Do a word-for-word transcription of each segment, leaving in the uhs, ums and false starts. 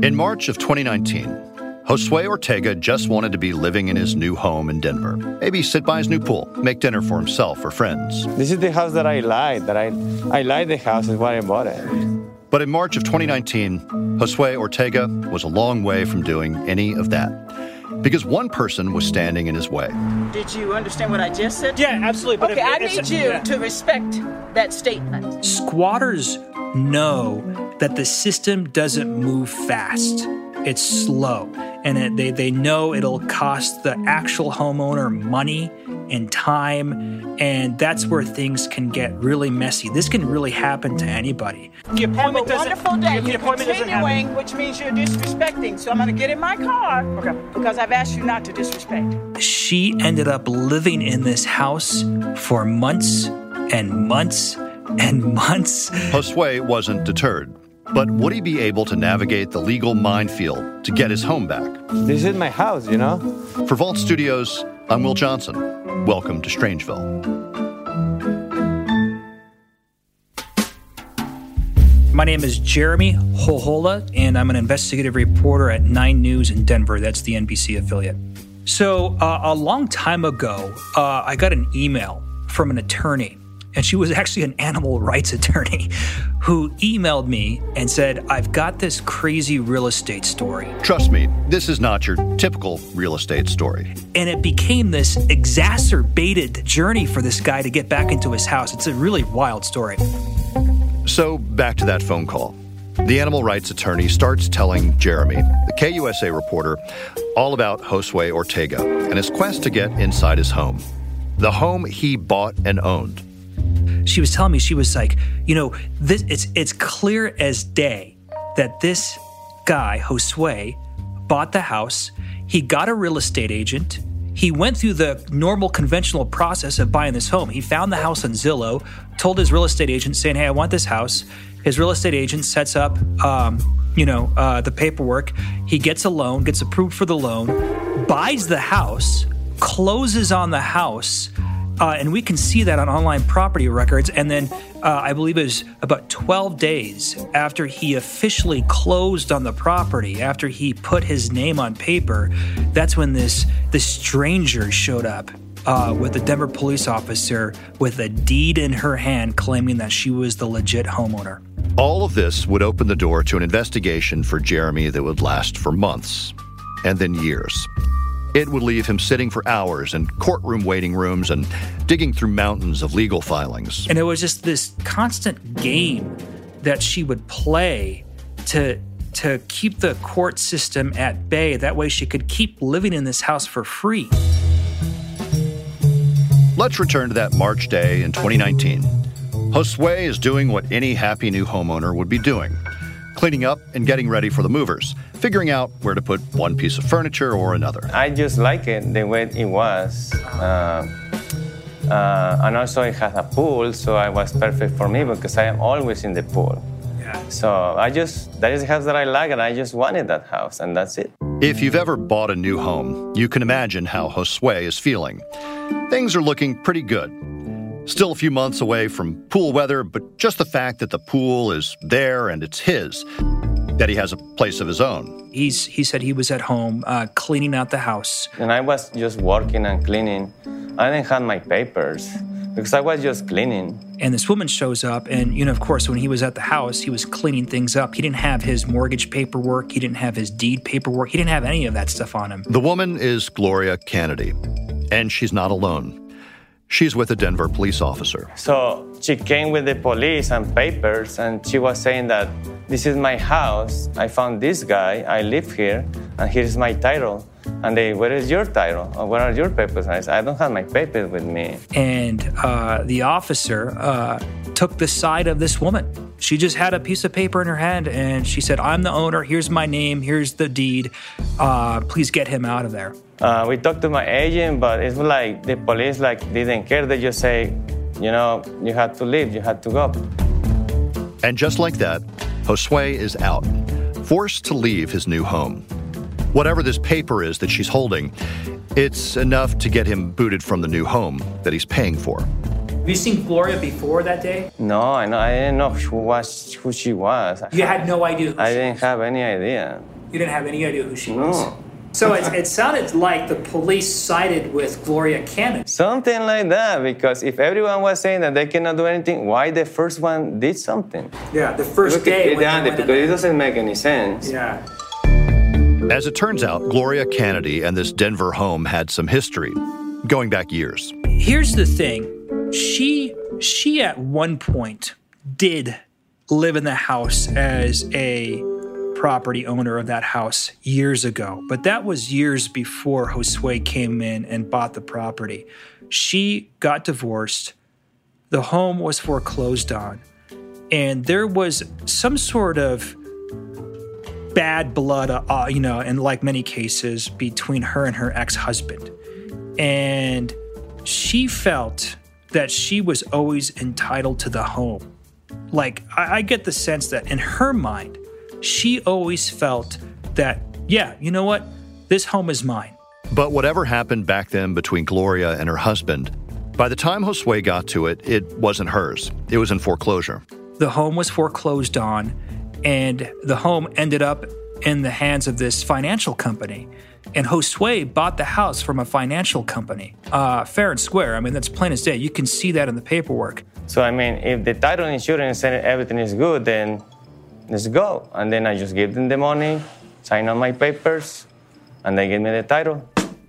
In March of twenty nineteen, Josue Ortega just wanted to be living in his new home in Denver. Maybe sit by his new pool, make dinner for himself or friends. This is the house that I like, that I, I like the house, is why I bought it. But in March of twenty nineteen, Josue Ortega was a long way from doing any of that, because one person was standing in his way. Did you understand what I just said? Yeah, absolutely. But okay, if, I if, need you yeah. to respect that statement. Squatters know that the system doesn't move fast. It's slow. And it, they, they know it'll cost the actual homeowner money and time. And that's where things can get really messy. This can really happen to anybody. The appointment Have a wonderful day. You're continuing, which means you're disrespecting. So I'm going to get in my car okay. because I've asked you not to disrespect. She ended up living in this house for months and months and months. Josue wasn't deterred. But would he be able to navigate the legal minefield to get his home back? This is my house, you know? For Vault Studios, I'm Will Johnson. Welcome to Strangeville. My name is Jeremy Holhola, and I'm an investigative reporter at Nine News in Denver. That's the N B C affiliate. So uh, a long time ago, uh, I got an email from an attorney. And she was actually an animal rights attorney who emailed me and said, I've got this crazy real estate story. Trust me, this is not your typical real estate story. And it became this exacerbated journey for this guy to get back into his house. It's a really wild story. So back to that phone call. The animal rights attorney starts telling Jeremy, the K U S A reporter, all about Josue Ortega and his quest to get inside his home. The home he bought and owned. She was telling me, she was like, you know, this it's it's clear as day that this guy, Josue, bought the house. He got a real estate agent. He went through the normal conventional process of buying this home. He found the house on Zillow, told his real estate agent saying, hey, I want this house. His real estate agent sets up, um, you know, uh, the paperwork. He gets a loan, gets approved for the loan, buys the house, closes on the house. Uh, and we can see that on online property records. And then uh, I believe it was about twelve days after he officially closed on the property, after he put his name on paper, that's when this, this stranger showed up uh, with a Denver police officer with a deed in her hand claiming that she was the legit homeowner. All of this would open the door to an investigation for Jeremy that would last for months and then years. It would leave him sitting for hours in courtroom waiting rooms and digging through mountains of legal filings. And it was just this constant game that she would play to, to keep the court system at bay. That way she could keep living in this house for free. Let's return to that March day in twenty nineteen. Josue is doing what any happy new homeowner would be doing. Cleaning up and getting ready for the movers, figuring out where to put one piece of furniture or another. I just like it the way it was. Uh, uh, and also it has a pool, so it was perfect for me because I am always in the pool. Yeah. So I just, that is the house that I like, and I just wanted that house, and that's it. If you've ever bought a new home, you can imagine how Josue is feeling. Things are looking pretty good. Still a few months away from pool weather, but just the fact that the pool is there and it's his, that he has a place of his own. He's He said he was at home uh, cleaning out the house. And I was just working and cleaning. I didn't have my papers because I was just cleaning. And this woman shows up, and, you know, of course, when he was at the house, he was cleaning things up. He didn't have his mortgage paperwork. He didn't have his deed paperwork. He didn't have any of that stuff on him. The woman is Gloria Kennedy, and she's not alone. She's with a Denver police officer. So she came with the police and papers, and she was saying that this is my house. I found this guy. I live here, and here's my title. And they, where is your title? Or where are your papers? And I said, I don't have my papers with me. And uh, the officer uh, took the side of this woman. She just had a piece of paper in her hand, and she said, I'm the owner. Here's my name. Here's the deed. Uh, please get him out of there. Uh, we talked to my agent, but it's like the police like didn't care. They just say, you know, you had to leave. You had to go. And just like that, Josue is out, forced to leave his new home. Whatever this paper is that she's holding, it's enough to get him booted from the new home that he's paying for. Have you seen Gloria before that day? No, I know. I didn't know who was who she was. You had no idea who I she didn't was. have any idea. You didn't have any idea who she No. was? So it, it sounded like the police sided with Gloria Cannon. Something like that, because if everyone was saying that they cannot do anything, why the first one did something? Yeah, the first Look day. at when it, they went because in it there. doesn't make any sense. Yeah. As it turns out, Gloria Kennedy and this Denver home had some history, going back years. Here's the thing. She she at one point did live in the house as a property owner of that house years ago, but that was years before Josue came in and bought the property. She got divorced. The home was foreclosed on, and there was some sort of bad blood, uh, you know, in like many cases between her and her ex-husband. And she felt that she was always entitled to the home. Like, I, I get the sense that in her mind, she always felt that, yeah, you know what? This home is mine. But whatever happened back then between Gloria and her husband, by the time Josue got to it, it wasn't hers. It was in foreclosure. The home was foreclosed on, and the home ended up in the hands of this financial company. And Josue bought the house from a financial company, uh, fair and square. I mean, that's plain as day. You can see that in the paperwork. So, I mean, if the title insurance said everything is good, then let's go. And then I just give them the money, sign on my papers, and they give me the title.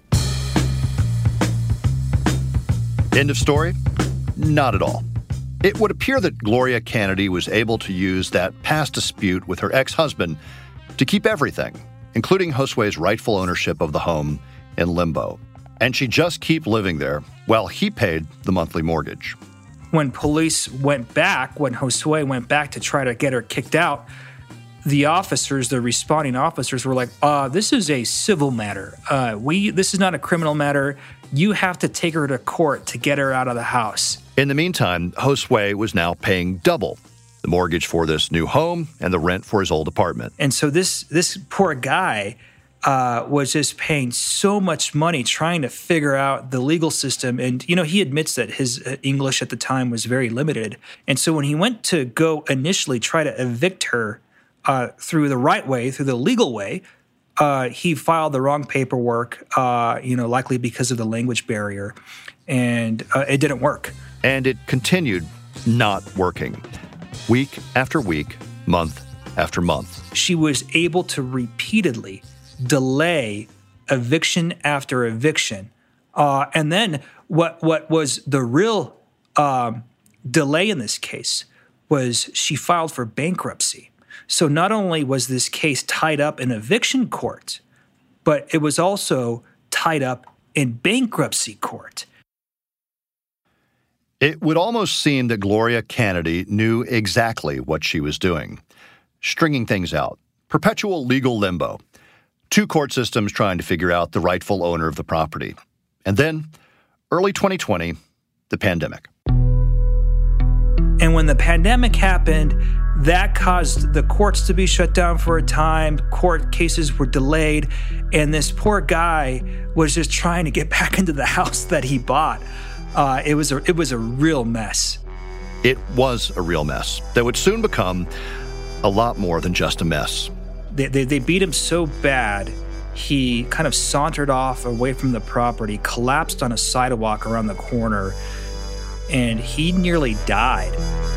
End of story? Not at all. It would appear that Gloria Kennedy was able to use that past dispute with her ex-husband to keep everything, including Josue's rightful ownership of the home, in limbo. And she'd just keep living there while he paid the monthly mortgage. When police went back, when Josue went back to try to get her kicked out, the officers, the responding officers were like, uh, this is a civil matter. Uh, we, this is not a criminal matter. You have to take her to court to get her out of the house. In the meantime, Josue was now paying double the mortgage for this new home and the rent for his old apartment. And so this this poor guy uh, was just paying so much money trying to figure out the legal system. And, you know, he admits that his uh, English at the time was very limited. And so when he went to go initially try to evict her uh, through the right way, through the legal way, uh, he filed the wrong paperwork, uh, you know, likely because of the language barrier. And uh, it didn't work. And it continued not working. Week after week, month after month. She was able to repeatedly delay eviction after eviction. Uh, and then what what was the real um, delay in this case was she filed for bankruptcy. So not only was this case tied up in eviction court, but it was also tied up in bankruptcy court. It would almost seem that Gloria Kennedy knew exactly what she was doing. Stringing things out. Perpetual legal limbo. Two court systems trying to figure out the rightful owner of the property. And then, early twenty twenty, the pandemic. And when the pandemic happened, that caused the courts to be shut down for a time. Court cases were delayed. And this poor guy was just trying to get back into the house that he bought. Uh, it was a, it was a real mess. It was a real mess that would soon become a lot more than just a mess. They, they, they beat him so bad, he kind of sauntered off away from the property, collapsed on a sidewalk around the corner, and he nearly died.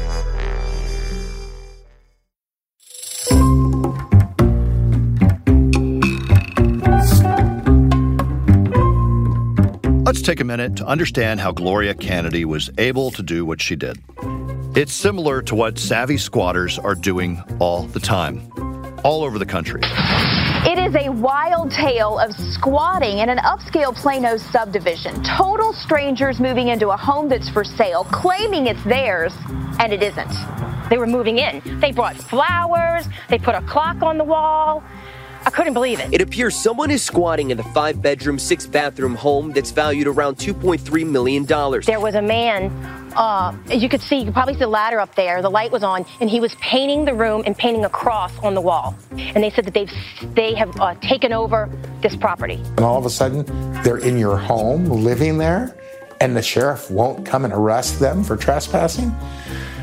Let's take a minute to understand how Gloria Kennedy was able to do what she did. It's similar to what savvy squatters are doing all the time, all over the country. It is a wild tale of squatting in an upscale Plano subdivision. Total strangers moving into a home that's for sale, claiming it's theirs, and it isn't. They were moving in. They brought flowers. They put a clock on the wall. I couldn't believe it. It appears someone is squatting in a five-bedroom, six-bathroom home that's valued around two point three million dollars. There was a man, uh, as you could see, you could probably see the ladder up there, the light was on, and he was painting the room and painting a cross on the wall. And they said that they've they have uh, taken over this property. And all of a sudden, they're in your home, living there, and the sheriff won't come and arrest them for trespassing?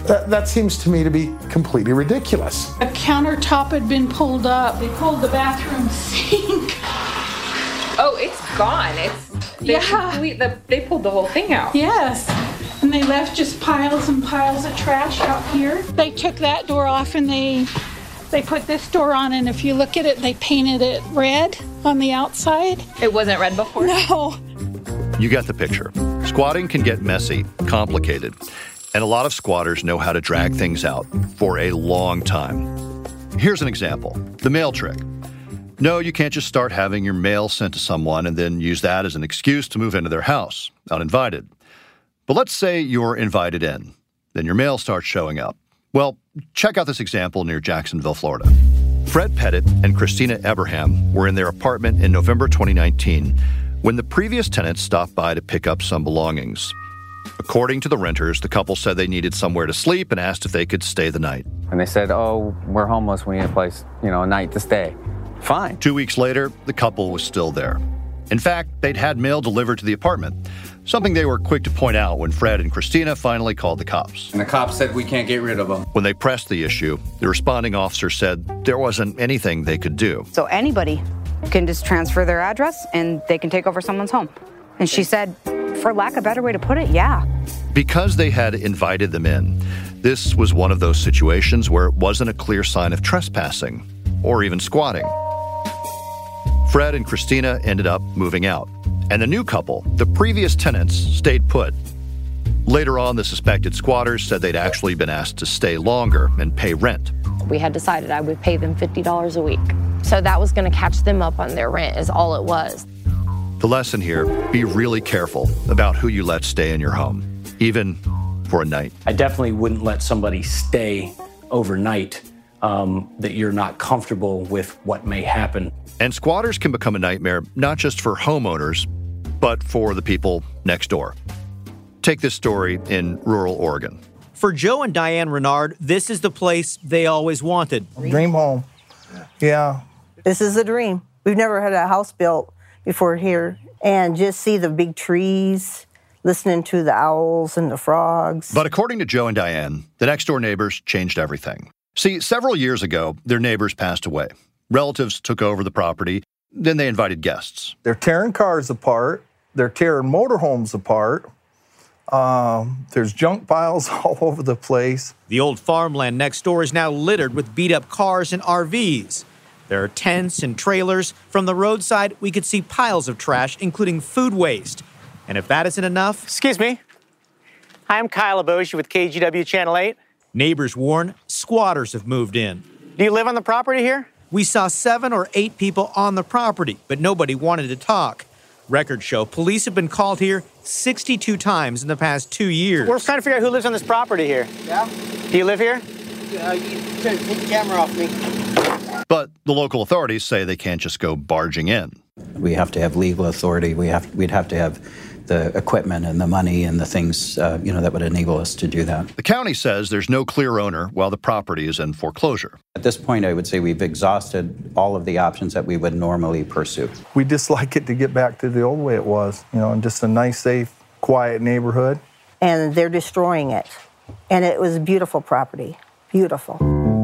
That, that seems to me to be completely ridiculous. A countertop had been pulled up. They pulled the bathroom sink. Oh, it's gone. It's they Yeah. complete the, they pulled the whole thing out. Yes. And they left just piles and piles of trash out here. They took that door off and they they put this door on, and if you look at it, they painted it red on the outside. It wasn't red before? No. You get the picture. Squatting can get messy, complicated, and a lot of squatters know how to drag things out for a long time. Here's an example, the mail trick. No, you can't just start having your mail sent to someone and then use that as an excuse to move into their house, uninvited. But let's say you're invited in. Then your mail starts showing up. Well, check out this example near Jacksonville, Florida. Fred Pettit and Christina Eberham were in their apartment in November twenty nineteen when the previous tenants stopped by to pick up some belongings. According to the renters, the couple said they needed somewhere to sleep and asked if they could stay the night. And they said, oh, we're homeless. We need a place, you know, a night to stay. Fine. Two weeks later, the couple was still there. In fact, they'd had mail delivered to the apartment, something they were quick to point out when Fred and Christina finally called the cops. And the cops said we can't get rid of them. When they pressed the issue, the responding officer said there wasn't anything they could do. So anybody can just transfer their address and they can take over someone's home. And she said, for lack of a better way to put it, yeah. Because they had invited them in, this was one of those situations where it wasn't a clear sign of trespassing or even squatting. Fred and Christina ended up moving out, and the new couple, the previous tenants, stayed put. Later on, the suspected squatters said they'd actually been asked to stay longer and pay rent. We had decided I would pay them fifty dollars a week. So that was going to catch them up on their rent is all it was. The lesson here, be really careful about who you let stay in your home, even for a night. I definitely wouldn't let somebody stay overnight um, that you're not comfortable with what may happen. And squatters can become a nightmare, not just for homeowners, but for the people next door. Take this story in rural Oregon. For Joe and Diane Renard, this is the place they always wanted. Dream home. Yeah. This is a dream. We've never had a house built before here. And just see the big trees, listening to the owls and the frogs. But according to Joe and Diane, the next-door neighbors changed everything. See, several years ago, their neighbors passed away. Relatives took over the property. Then they invited guests. They're tearing cars apart. They're tearing motorhomes apart. Um, there's junk piles all over the place. The old farmland next door is now littered with beat-up cars and R Vs. There are tents and trailers. From the roadside, we could see piles of trash, including food waste. And if that isn't enough... Excuse me. Hi, I'm Kyle Aboshi with K G W Channel eight. Neighbors warn squatters have moved in. Do you live on the property here? We saw seven or eight people on the property, but nobody wanted to talk. Records show police have been called here sixty-two times in the past two years. We're trying to figure out who lives on this property here. Yeah? Do you live here? Uh, you take the camera off me. But the local authorities say they can't just go barging in. We have to have legal authority. We have, we'd have to have the equipment and the money and the things, uh, you know, that would enable us to do that. The county says there's no clear owner while the property is in foreclosure. At this point, I would say we've exhausted all of the options that we would normally pursue. We just like it to get back to the old way it was, you know, and just a nice, safe, quiet neighborhood. And they're destroying it. And it was a beautiful property. Beautiful.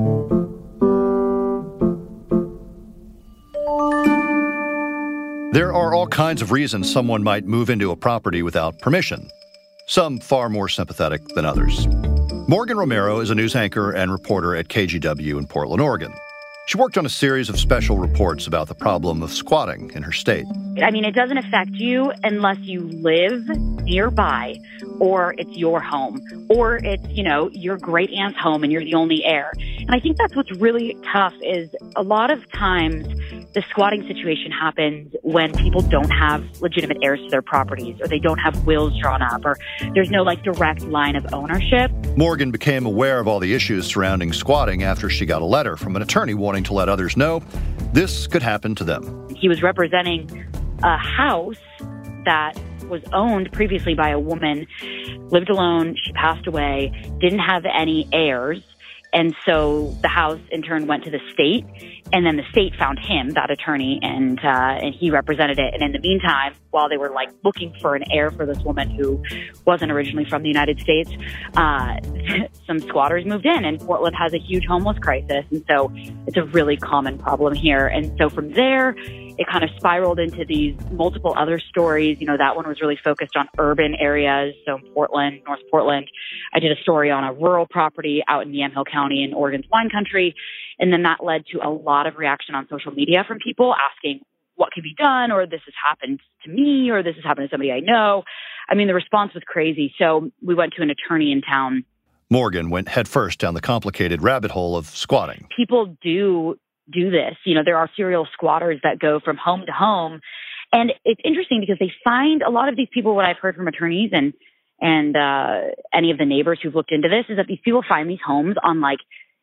There are all kinds of reasons someone might move into a property without permission, some far more sympathetic than others. Morgan Romero is a news anchor and reporter at K G W in Portland, Oregon. She worked on a series of special reports about the problem of squatting in her state. I mean, it doesn't affect you unless you live nearby, or it's your home, or it's, you know, your great aunt's home and you're the only heir. And I think that's what's really tough is a lot of times the squatting situation happens when people don't have legitimate heirs to their properties, or they don't have wills drawn up, or there's no like direct line of ownership. Morgan became aware of all the issues surrounding squatting after she got a letter from an attorney wanting to let others know this could happen to them. He was representing a house that was owned previously by a woman, lived alone, she passed away, didn't have any heirs. And so the house in turn went to the state, And then the state found him, that attorney, and uh, and he represented it. And in the meantime, while they were like looking for an heir for this woman who wasn't originally from the United States, uh, some squatters moved in, and Portland has a huge homeless crisis. And so it's a really common problem here. And so from there, it kind of spiraled into these multiple other stories. You know, that one was really focused on urban areas. So in Portland, North Portland, I did a story on a rural property out in Yamhill County in Oregon's wine country. And then that led to a lot of reaction on social media from people asking what can be done, or this has happened to me, or this has happened to somebody I know. I mean, the response was crazy. So we went to an attorney in town. Morgan went headfirst down the complicated rabbit hole of squatting. People do do this. You know, there are serial squatters that go from home to home. And it's interesting because they find a lot of these people, what I've heard from attorneys and and uh, any of the neighbors who've looked into this, is that these people find these homes on like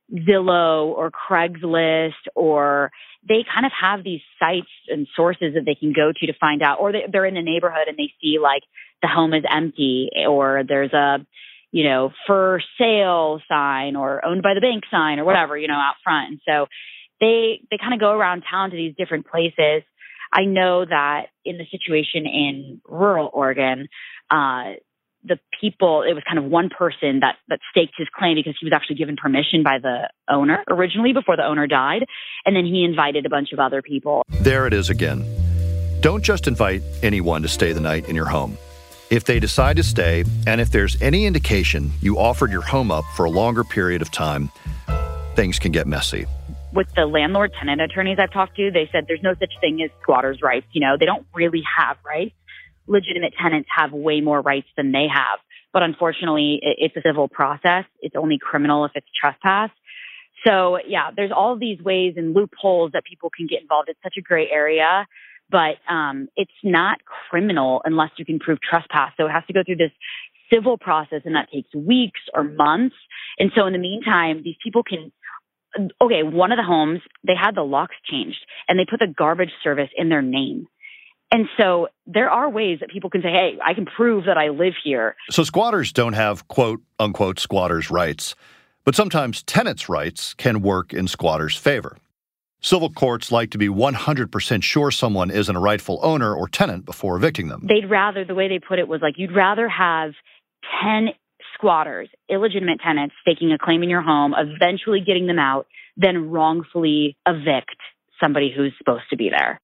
Zillow or Craigslist, or they kind of have these sites and sources that they can go to to find out, or they, they're in the neighborhood and they see like the home is empty, or there's a, you know, for sale sign or owned by the bank sign or whatever, you know, out front. And so they, they kind of go around town to these different places. I know that in the situation in rural Oregon, uh, the people, it was kind of one person that, that staked his claim because he was actually given permission by the owner originally before the owner died. And then he invited a bunch of other people. There it is again. Don't just invite anyone to stay the night in your home. If they decide to stay, and if there's any indication you offered your home up for a longer period of time, things can get messy. With the landlord-tenant attorneys I've talked to, they said there's no such thing as squatters' rights. You know, they don't really have rights. Legitimate tenants have way more rights than they have. But unfortunately, it's a civil process. It's only criminal if it's trespass. So, yeah, there's all of these ways and loopholes that people can get involved. It's such a gray area, but um, it's not criminal unless you can prove trespass. So it has to go through this civil process, and that takes weeks or months. And so in the meantime, these people can, okay, one of the homes, they had the locks changed, and they put the garbage service in their name. And so there are ways that people can say, hey, I can prove that I live here. So squatters don't have, quote, unquote, squatters' rights. But sometimes tenants' rights can work in squatters' favor. Civil courts like to be one hundred percent sure someone isn't a rightful owner or tenant before evicting them. They'd rather, the way they put it was like, you'd rather have ten squatters, illegitimate tenants, staking a claim in your home, eventually getting them out, than wrongfully evict somebody who's supposed to be there.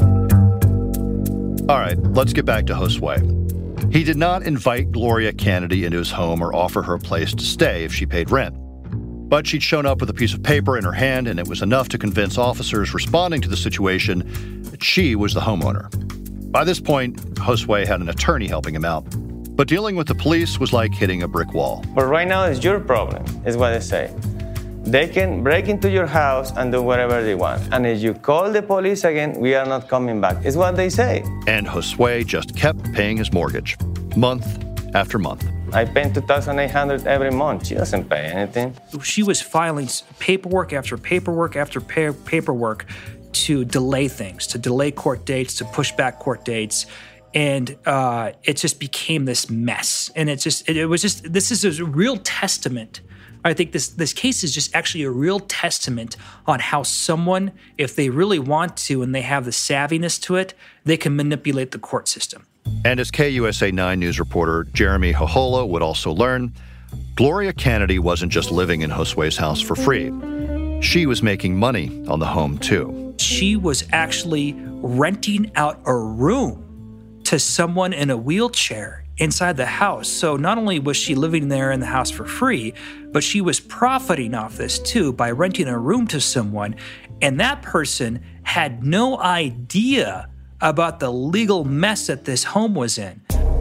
All right, let's get back to Josue. He did not invite Gloria Canady into his home or offer her a place to stay if she paid rent. But she'd shown up with a piece of paper in her hand, and it was enough to convince officers responding to the situation that she was the homeowner. By this point, Josue had an attorney helping him out. But dealing with the police was like hitting a brick wall. But right now, it's your problem, is what they say. They can break into your house and do whatever they want. And if you call the police again, we are not coming back, is what they say. And Josue just kept paying his mortgage, month after month. I pay two thousand eight hundred dollars every month. She doesn't pay anything. She was filing paperwork after paperwork after pa- paperwork to delay things, to delay court dates, to push back court dates. And uh, it just became this mess. And it just, it, it was just, this is a real testament. I think this this case is just actually a real testament on how someone, if they really want to and they have the savviness to it, they can manipulate the court system. And as K U S A nine News reporter Jeremy Hohola would also learn, Gloria Canady wasn't just living in Josue's house for free. She was making money on the home, too. She was actually renting out a room to someone in a wheelchair inside the house. So not only was she living there in the house for free, but she was profiting off this too by renting a room to someone. And that person had no idea about the legal mess that this home was in.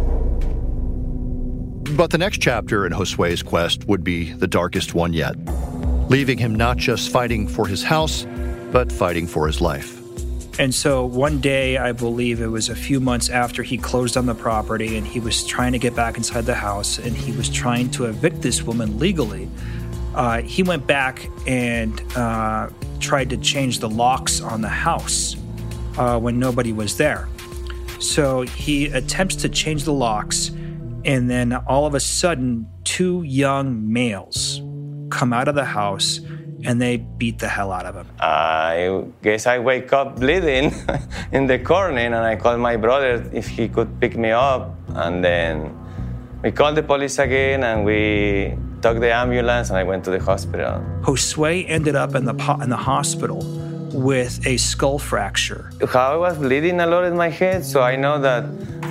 But the next chapter in Josue's quest would be the darkest one yet, leaving him not just fighting for his house, but fighting for his life. And so one day, I believe it was a few months after he closed on the property and he was trying to get back inside the house and he was trying to evict this woman legally, uh, he went back and uh, tried to change the locks on the house uh, when nobody was there. So he attempts to change the locks, and then all of a sudden, two young males come out of the house and they beat the hell out of him. I guess I wake up bleeding in the corner, and I called my brother if he could pick me up. And then we called the police again, and we took the ambulance, and I went to the hospital. Josue ended up in the po- in the hospital with a skull fracture. How I was bleeding a lot in my head, so I know that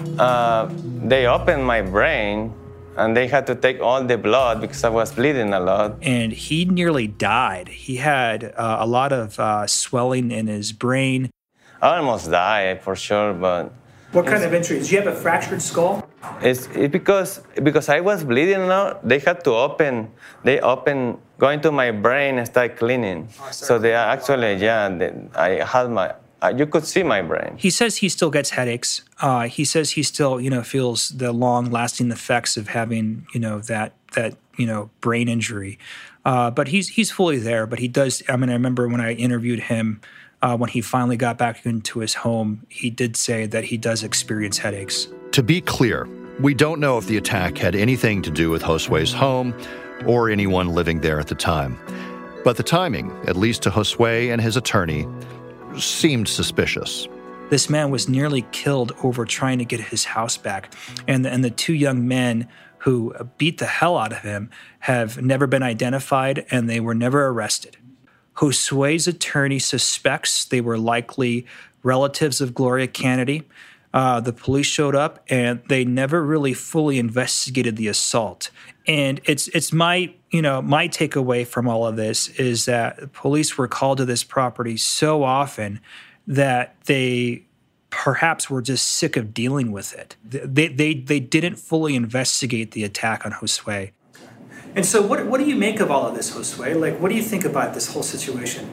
uh, they opened my brain, and they had to take all the blood because I was bleeding a lot. And he nearly died. He had uh, a lot of uh, swelling in his brain. I almost died for sure, but... What kind of injuries? Do you have a fractured skull? It's, it's because because I was bleeding a lot, they had to open, they open, going to my brain and start cleaning. Oh, so they actually, yeah, they, I had my... You could see my brain. He says he still gets headaches. Uh, he says he still, you know, feels the long-lasting effects of having, you know, that that you know brain injury. Uh, but he's he's fully there. But he does. I mean, I remember when I interviewed him uh, when he finally got back into his home. He did say that he does experience headaches. To be clear, we don't know if the attack had anything to do with Josue's home or anyone living there at the time. But the timing, at least to Josue and his attorney, seemed suspicious. This man was nearly killed over trying to get his house back. And the, and the two young men who beat the hell out of him have never been identified, and they were never arrested. Josue's attorney suspects they were likely relatives of Gloria Kennedy. Uh, the police showed up, and they never really fully investigated the assault. And it's it's my you know my takeaway from all of this is that police were called to this property so often that they perhaps were just sick of dealing with it. They they they didn't fully investigate the attack on Josue. And so, what what do you make of all of this, Josue? Like, what do you think about this whole situation?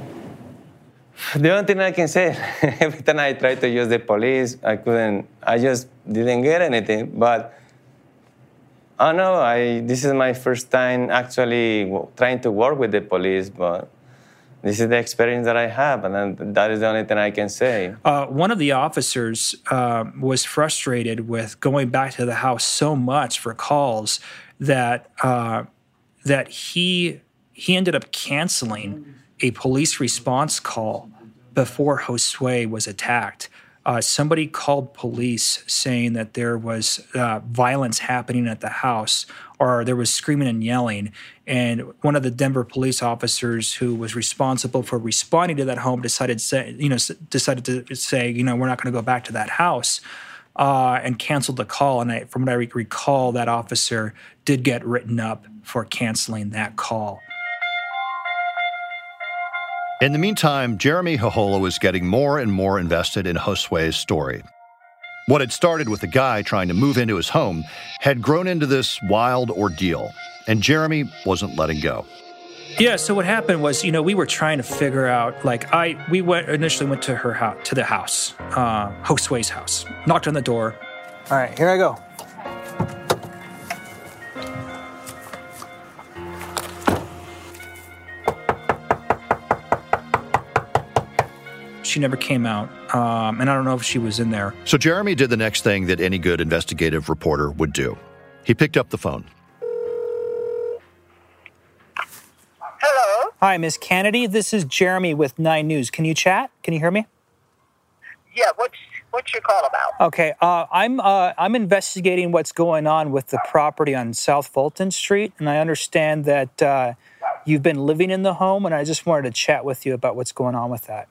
The only thing I can say, every time I tried to use the police, I couldn't, I just didn't get anything. But I don't know, I, this is my first time actually w- trying to work with the police, but this is the experience that I have, and then that is the only thing I can say. Uh, one of the officers uh, was frustrated with going back to the house so much for calls that uh, that he he ended up canceling a police response call before Josue was attacked. Uh, somebody called police saying that there was uh, violence happening at the house, or there was screaming and yelling. And one of the Denver police officers who was responsible for responding to that home decided, say, you know, decided to say, you know, we're not going to go back to that house, uh, and canceled the call. And I, from what I recall, that officer did get written up for canceling that call. In the meantime, Jeremy Hoholo is getting more and more invested in Josue's story. What had started with a guy trying to move into his home had grown into this wild ordeal, and Jeremy wasn't letting go. Yeah, so what happened was, you know, we were trying to figure out, like, I we went initially went to her house, to the house, uh, Josue's house, knocked on the door. All right, here I go. She never came out, um, and I don't know if she was in there. So Jeremy did the next thing that any good investigative reporter would do. He picked up the phone. Hello? Hi, Miss Kennedy. This is Jeremy with Nine News. Can you chat? Can you hear me? Yeah, what's what's your call about? Okay, uh, I'm uh, I'm investigating what's going on with the property on South Fulton Street, and I understand that uh, you've been living in the home, and I just wanted to chat with you about what's going on with that.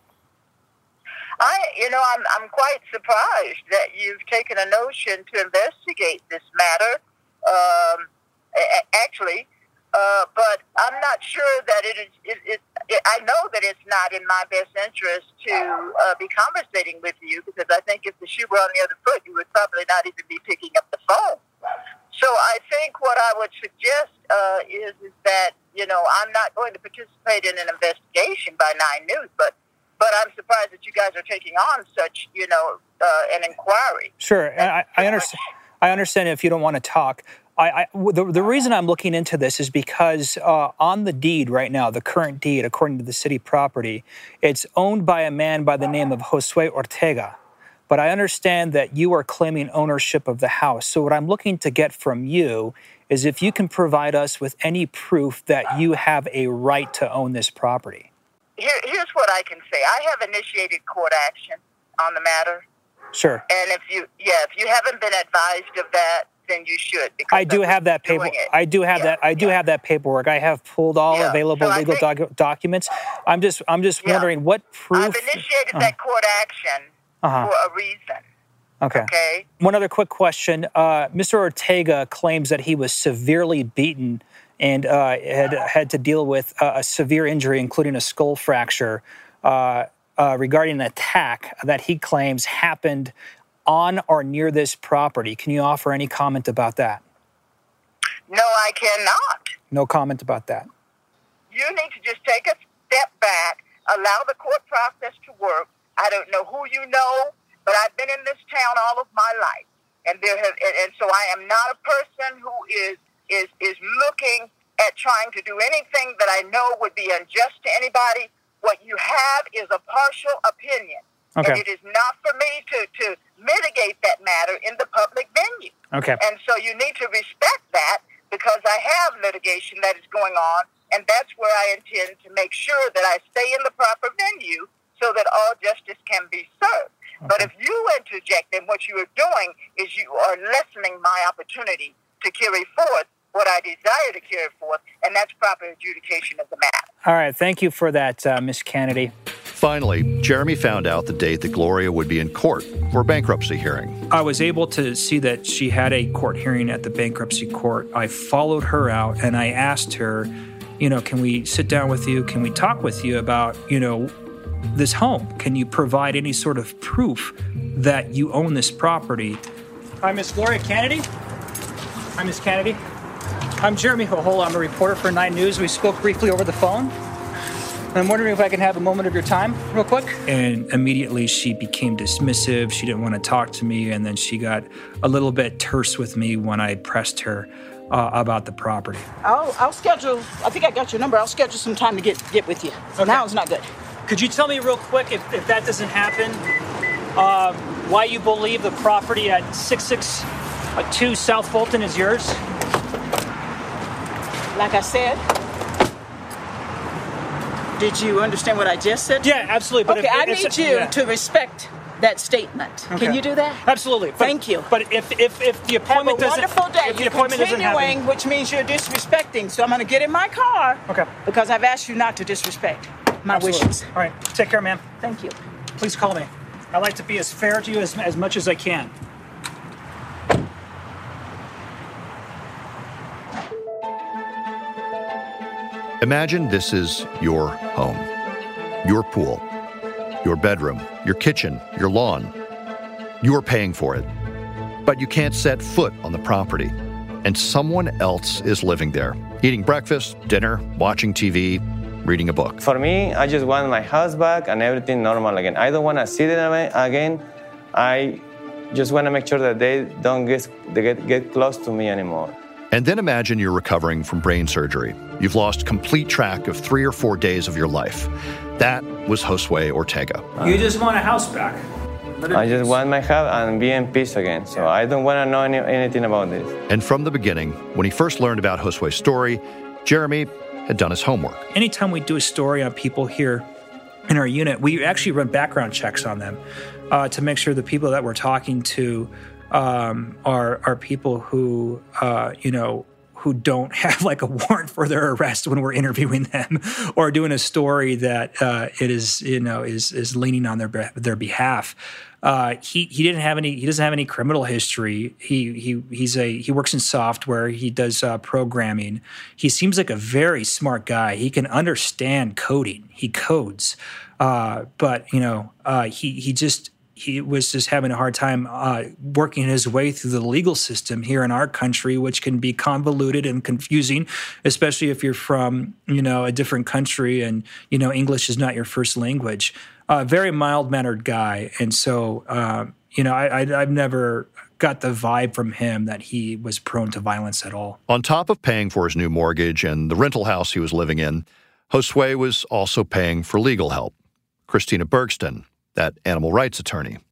I, you know, I'm I'm quite surprised that you've taken a notion to investigate this matter. Um, a- actually, uh, but I'm not sure that it is. It, it, it, I know that it's not in my best interest to uh, be conversating with you, because I think if the shoe were on the other foot, you would probably not even be picking up the phone. So I think what I would suggest uh, is is that, you know, I'm not going to participate in an investigation by Nine News, but. But I'm surprised that you guys are taking on such, you know, uh, an inquiry. Sure, and I, I understand. I understand if you don't want to talk. I, I the, the reason I'm looking into this is because uh, on the deed right now, the current deed, according to the city property, it's owned by a man by the name of Josue Ortega. but I understand that you are claiming ownership of the house. So what I'm looking to get from you is if you can provide us with any proof that you have a right to own this property. Here, here's what I can say. I have initiated court action on the matter. Sure. And if you, yeah, if you haven't been advised of that, then you should. I do have that paper. I do have yeah, that. I do yeah. have that paperwork. I have pulled all yeah. available so legal think, docu- documents. I'm just, I'm just yeah. wondering what proof. I've initiated uh, that court action uh-huh. for a reason. Okay. Okay. One other quick question. Uh, Mister Ortega claims that he was severely beaten and uh, had had to deal with uh, a severe injury, including a skull fracture, uh, uh, regarding an attack that he claims happened on or near this property. Can you offer any comment about that? No, I cannot. No comment about that. You need to just take a step back, allow the court process to work. I don't know who you know, but I've been in this town all of my life, and there have, and, and so I am not a person who is is is looking at trying to do anything that I know would be unjust to anybody. What you have is a partial opinion. Okay. And it is not for me to, to mitigate that matter in the public venue. Okay. And so you need to respect that because I have litigation that is going on, and that's where I intend to make sure that I stay in the proper venue so that all justice can be served. Okay. But if you interject, then what you are doing is you are lessening my opportunity to carry forth what I desire to carry forth, and that's proper adjudication of the matter. All right. Thank you for that, uh, Miz Kennedy. Finally, Jeremy found out the date that Gloria would be in court for a bankruptcy hearing. I was able to see that she had a court hearing at the bankruptcy court. I followed her out and I asked her, you know, can we sit down with you? Can we talk with you about, you know, this home? Can you provide any sort of proof that you own this property? Hi, Miss Gloria Kennedy. Hi, Miss Kennedy. I'm Jeremy Hohola. I'm a reporter for Nine News. We spoke briefly over the phone. I'm wondering if I can have a moment of your time real quick. And immediately she became dismissive. She didn't want to talk to me. And then she got a little bit terse with me when I pressed her uh, about the property. I'll, I'll schedule, I think I got your number. I'll schedule some time to get, get with you. So okay. Now it's not good. Could you tell me real quick, if, if that doesn't happen, uh, why you believe the property at six six two South Fulton is yours? Like I said, did you understand what I just said? Yeah, absolutely. But okay, if, I if, need if, you yeah. to respect that statement. Okay. Can you do that? Absolutely. But, Thank you. But if if, if the appointment Have a doesn't, wonderful day. if the You're appointment doesn't happen, which means you're disrespecting. So I'm going to get in my car. Okay. Because I've asked you not to disrespect my absolutely. wishes. All right. Take care, ma'am. Thank you. Please call me. I like to be as fair to you as as much as I can. Imagine this is your home, your pool, your bedroom, your kitchen, your lawn. You're paying for it, but you can't set foot on the property, and someone else is living there, eating breakfast, dinner, watching T V, reading a book. For me, I just want my house back and everything normal again. I don't want to see them again. I just want to make sure that they don't get, they get, get close to me anymore. And then imagine you're recovering from brain surgery. You've lost complete track of three or four days of your life. That was Josue Ortega. You just want a house back. I just want my house and be in peace again. So I don't want to know any, anything about this. And from the beginning, when he first learned about Josue's story, Jeremy had done his homework. Anytime we do a story on people here in our unit, we actually run background checks on them uh, to make sure the people that we're talking to um, are are people who, uh, you know, who don't have like a warrant for their arrest when we're interviewing them or doing a story that uh, it is, you know, is is leaning on their their behalf. Uh, he he didn't have any. He doesn't have any criminal history. He he he's a he works in software. He does uh, programming. He seems like a very smart guy. He can understand coding. He codes, uh, but you know uh, he he just he was just having a hard time uh, working his way through the legal system here in our country, which can be convoluted and confusing, especially if you're from you know a different country and you know English is not your first language. A uh, very mild-mannered guy, and so uh, you know, I, I, I've never got the vibe from him that he was prone to violence at all. On top of paying for his new mortgage and the rental house he was living in, Josue was also paying for legal help. Christina Bergston, that animal rights attorney,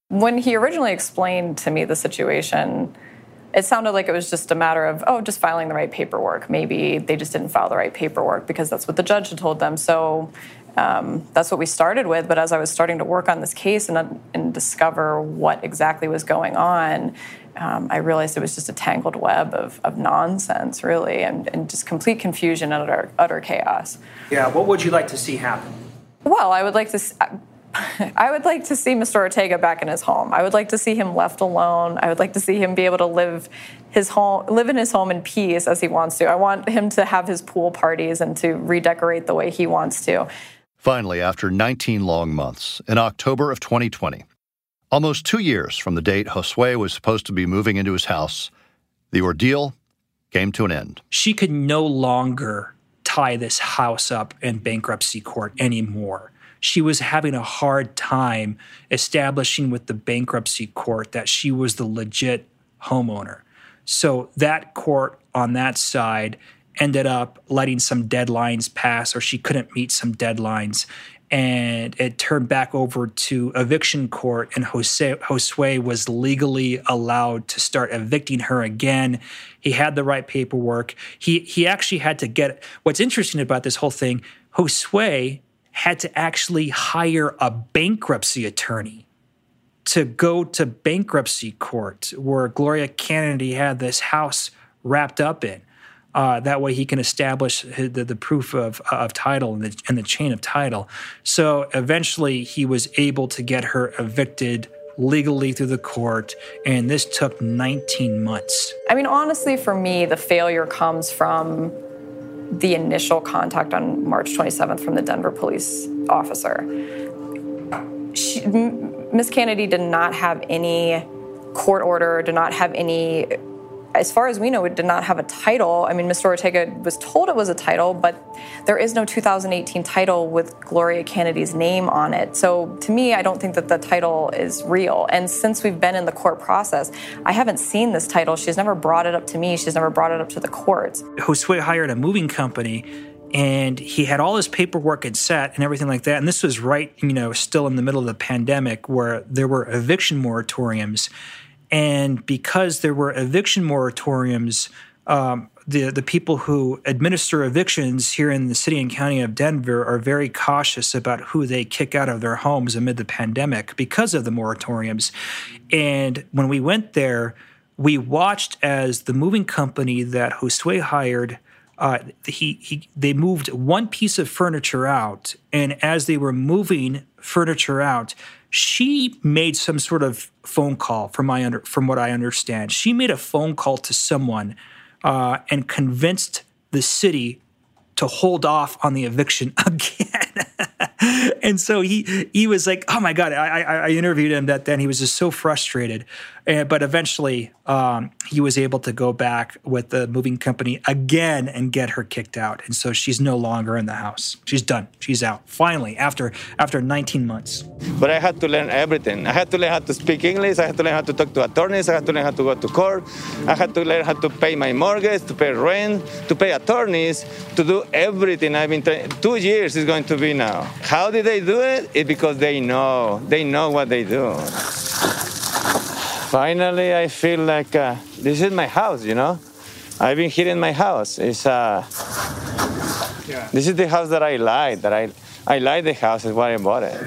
When he originally explained to me the situation, it sounded like it was just a matter of, oh, just filing the right paperwork. Maybe they just didn't file the right paperwork because that's what the judge had told them. So um, that's what we started with. But as I was starting to work on this case and, and discover what exactly was going on, um, I realized it was just a tangled web of, of nonsense, really, and, and just complete confusion and utter, utter chaos. Yeah, what would you like to see happen? Well, I would like to... I would like to see Mister Ortega back in his home. I would like to see him left alone. I would like to see him be able to live his home, live in his home in peace as he wants to. I want him to have his pool parties and to redecorate the way he wants to. Finally, after nineteen long months, in October of twenty twenty, almost two years from the date Josue was supposed to be moving into his house, the ordeal came to an end. She could no longer tie this house up in bankruptcy court anymore. She was having a hard time establishing with the bankruptcy court that she was the legit homeowner. So that court on that side ended up letting some deadlines pass, or she couldn't meet some deadlines. And it turned back over to eviction court, and Jose, Josue was legally allowed to start evicting her again. He had the right paperwork. He, he actually had to get, what's interesting about this whole thing, Josue had to actually hire a bankruptcy attorney to go to bankruptcy court where Gloria Kennedy had this house wrapped up in. Uh, that way he can establish the, the proof of, of title and the, and the chain of title. So eventually he was able to get her evicted legally through the court, and this took nineteen months. I mean, honestly, for me, the failure comes from the initial contact on March twenty-seventh from the Denver police officer. She, Miz Kennedy did not have any court order, did not have any, as far as we know, it did not have a title. I mean, Mister Ortega was told it was a title, but there is no two thousand eighteen title with Gloria Kennedy's name on it. So to me, I don't think that the title is real. And since we've been in the court process, I haven't seen this title. She's never brought it up to me. She's never brought it up to the courts. Josue hired a moving company, and he had all his paperwork and set and everything like that. And this was right, you know, still in the middle of the pandemic where there were eviction moratoriums. And because there were eviction moratoriums, um, the, the people who administer evictions here in the city and county of Denver are very cautious about who they kick out of their homes amid the pandemic because of the moratoriums. And when we went there, we watched as the moving company that Josue hired, uh, he, he they moved one piece of furniture out. And as they were moving furniture out, she made some sort of phone call, from my under, from what I understand. She made a phone call to someone uh, and convinced the city to hold off on the eviction again. And so he he was like, oh my God, I, I, I interviewed him that then. He was just so frustrated. Uh, but eventually um, he was able to go back with the moving company again and get her kicked out. And so she's no longer in the house. She's done. She's out. Finally, after after nineteen months. But I had to learn everything. I had to learn how to speak English. I had to learn how to talk to attorneys. I had to learn how to go to court. I had to learn how to pay my mortgage, to pay rent, to pay attorneys, to do everything. I've been tra- two years is going to be now. How did they do it? It's because they know. They know what they do. Finally, I feel like uh, this is my house, you know? I've been here in my house. It's, uh, yeah. This is the house that I like, that I, I like the house, is why I bought it.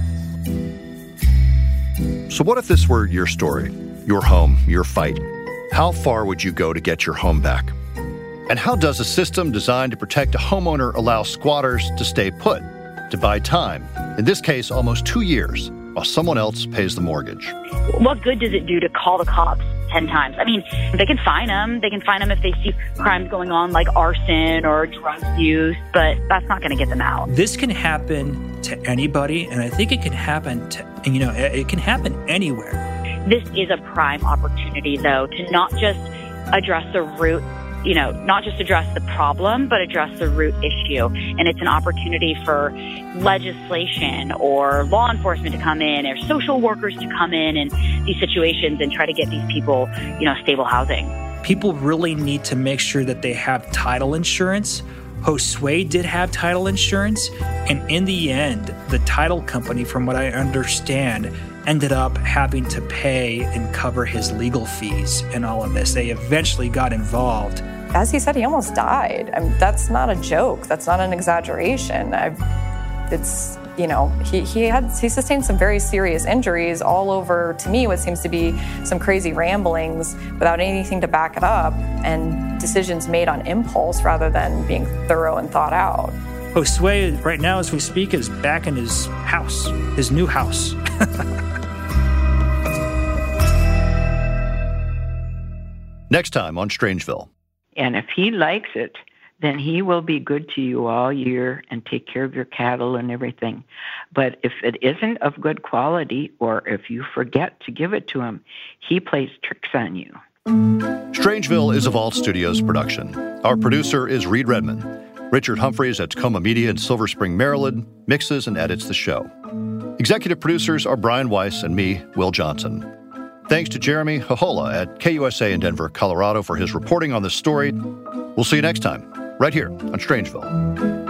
So what if this were your story, your home, your fight? How far would you go to get your home back? And how does a system designed to protect a homeowner allow squatters to stay put, to buy time, in this case, almost two years, while someone else pays the mortgage? What good does it do to call the cops ten times? I mean, they can fine them. They can fine them if they see crimes going on like arson or drug use, but that's not going to get them out. This can happen to anybody, and I think it can happen to, you know, it can happen anywhere. This is a prime opportunity, though, to not just address the root you know, not just address the problem, but address the root issue. And it's an opportunity for legislation or law enforcement to come in or social workers to come in in these situations and try to get these people, you know, stable housing. People really need to make sure that they have title insurance. Josue did have title insurance, and in the end, the title company, from what I understand, ended up having to pay and cover his legal fees and all of this. They eventually got involved. As he said, he almost died. I mean, that's not a joke. That's not an exaggeration. I've, it's, you know, he, he had he sustained some very serious injuries all over, to me, what seems to be some crazy ramblings without anything to back it up, and decisions made on impulse rather than being thorough and thought out. Josue, right now as we speak, is back in his house, his new house. Next time on Strangeville. And if he likes it, then he will be good to you all year and take care of your cattle and everything. But if it isn't of good quality, or if you forget to give it to him, he plays tricks on you. Strangeville is a Vault Studios production. Our producer is Reed Redman. Richard Humphreys at Tacoma Media in Silver Spring, Maryland, mixes and edits the show. Executive producers are Brian Weiss and me, Will Johnson. Thanks to Jeremy Hohola at K U S A in Denver, Colorado for his reporting on this story. We'll see you next time, right here on Strangeville.